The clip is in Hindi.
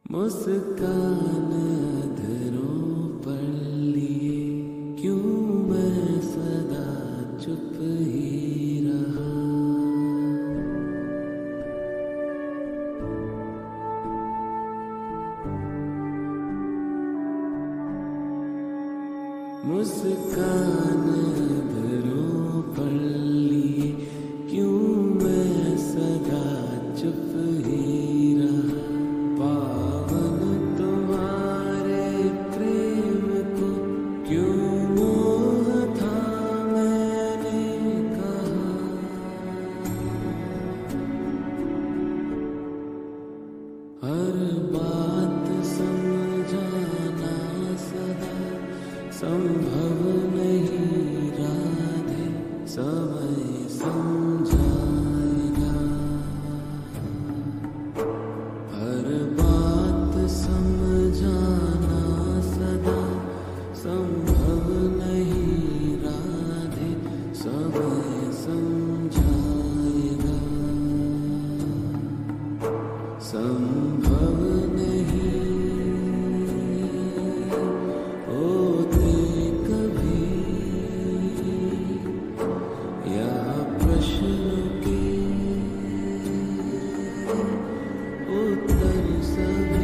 मुस्कान अधरों पर लिए क्यों मैं सदा चुप ही रहा। मुस्कान अधरों पर लिए क्यों मैं सदा चुप ही रहा। पावन तुम्हारे प्रेम को क्यों मोह था मैंने कहा। हर बात समझाना सदा संभव नहीं राधे, समय समझाएगा। हर बात समझाना सदा संभव नहीं राधे, समय समझाएगा। संभव नहीं होते कभी या प्रश्न के उत्तर सब